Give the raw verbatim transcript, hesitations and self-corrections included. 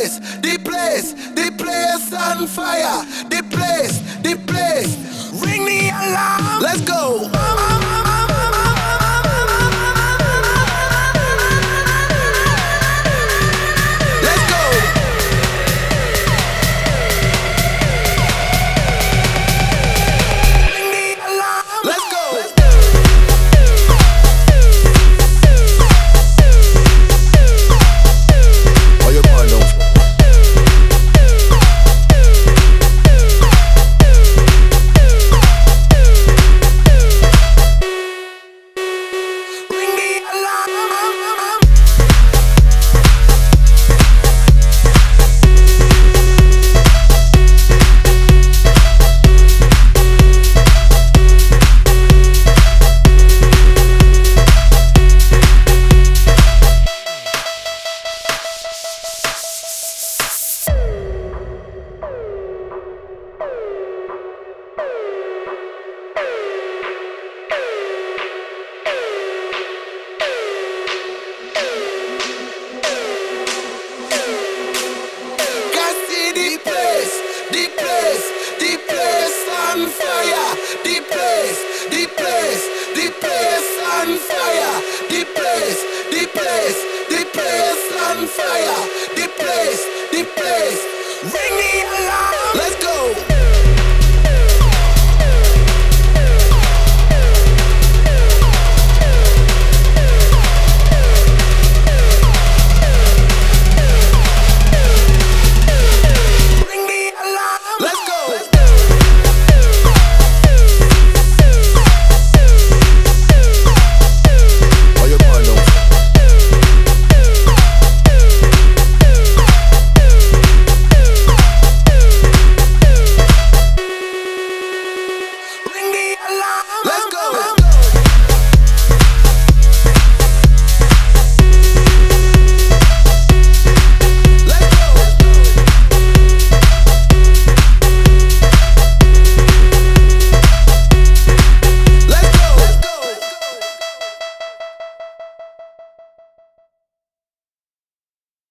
place, the place, the place on fire. The place, the place. Ring the alarm. Let's go. Fire, the place, the place, the place on fire, the place, the place, the place on fire, the place, the place, ring the alarm, let's go.